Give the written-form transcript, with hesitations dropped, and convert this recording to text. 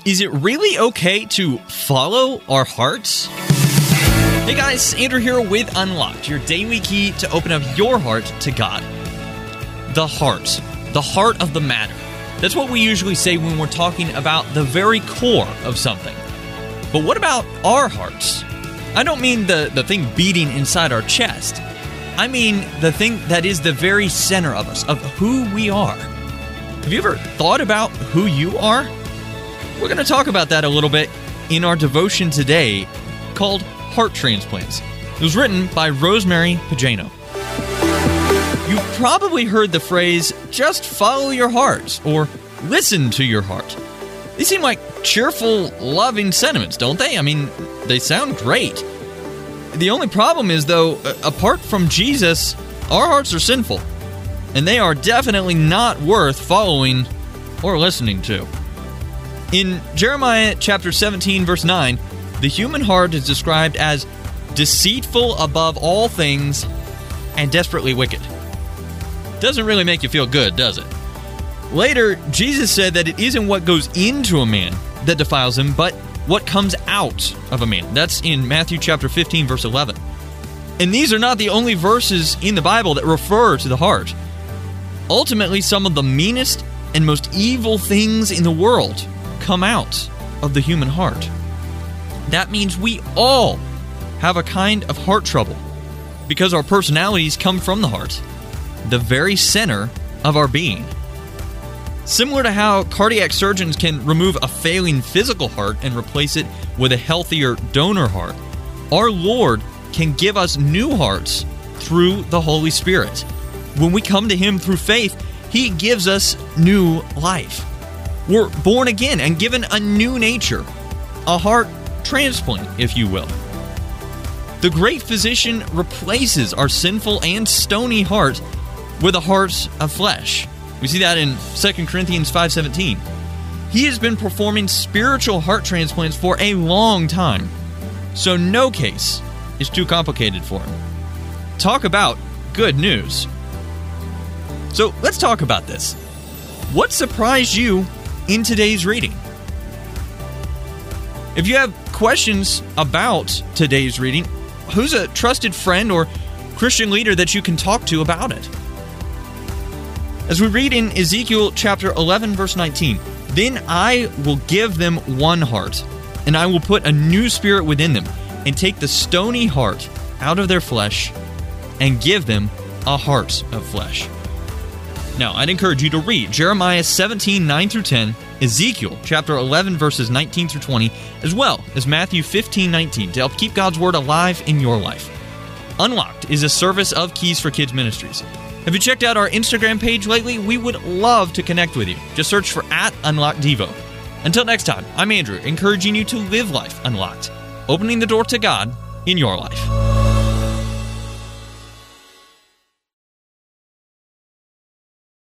Is it really okay to follow our hearts? Hey guys, Andrew here with Unlocked, your daily key to open up your heart to God. The heart of the matter. That's what we usually say when we're talking about the very core of something. But what about our hearts? I don't mean the thing beating inside our chest. I mean the thing that is the very center of us, of who we are. Have you ever thought about who you are? We're going to talk about that a little bit in our devotion today called Heart Transplants. It was written by Rosemary Pagano. You've probably heard the phrase, just follow your heart, or listen to your heart. They seem like cheerful, loving sentiments, don't they? I mean, they sound great. The only problem is, though, apart from Jesus, our hearts are sinful, and they are definitely not worth following or listening to. In Jeremiah chapter 17, verse 9, the human heart is described as deceitful above all things and desperately wicked. Doesn't really make you feel good, does it? Later, Jesus said that it isn't what goes into a man that defiles him, but what comes out of a man. That's in Matthew chapter 15, verse 11. And these are not the only verses in the Bible that refer to the heart. Ultimately, some of the meanest and most evil things in the world come out of the human heart. That means we all have a kind of heart trouble because our personalities come from the heart, the very center of our being. Similar to how cardiac surgeons can remove a failing physical heart and replace it with a healthier donor heart, our Lord can give us new hearts through the Holy Spirit. When we come to Him through faith, He gives us new life. We're born again and given a new nature, a heart transplant, if you will. The great physician replaces our sinful and stony heart with a heart of flesh. We see that in 2 Corinthians 5:17. He has been performing spiritual heart transplants for a long time, so no case is too complicated for him. Talk about good news. So let's talk about this. What surprised you in today's reading? If you have questions about today's reading, who's a trusted friend or Christian leader that you can talk to about it? As we read in Ezekiel chapter 11, verse 19, "Then I will give them one heart, and I will put a new spirit within them, and take the stony heart out of their flesh, and give them a heart of flesh." Now, I'd encourage you to read Jeremiah 17, 9 through 10, Ezekiel chapter 11, verses 19 through 20, as well as Matthew 15, 19, to help keep God's Word alive in your life. Unlocked is a service of Keys for Kids Ministries. Have you checked out our Instagram page lately? We would love to connect with you. Just search for @UnlockedDevo. Until next time, I'm Andrew, encouraging you to live life unlocked, opening the door to God in your life.